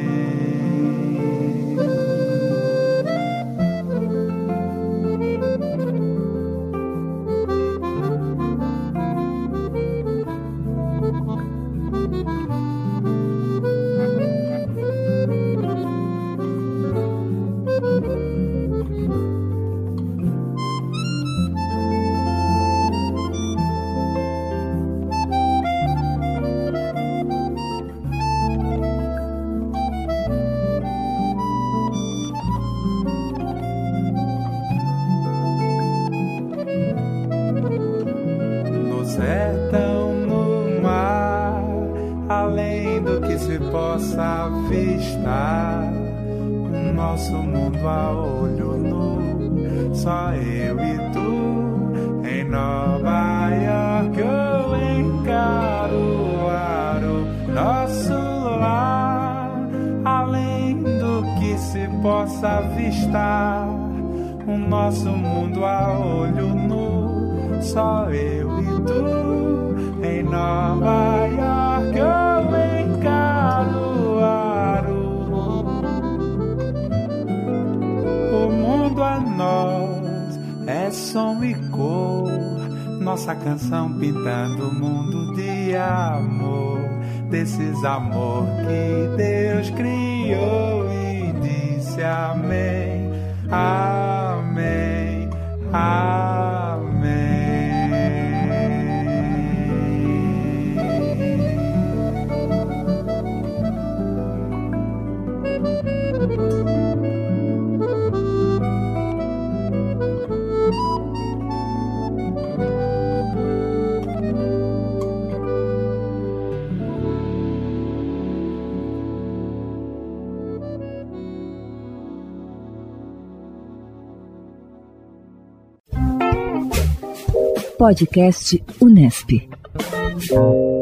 Possa avistar o nosso mundo a olho nu, só eu e tu, em Nova York ou em Caruaru, nosso lar, além do que se possa avistar, o nosso mundo a olho nu, só eu e tu, em Nova York ou em Caruaru. O mundo é nós, é som e cor, nossa canção pintando o mundo de amor, desses amor que Deus criou e disse amém, amém, amém. Podcast Unesp.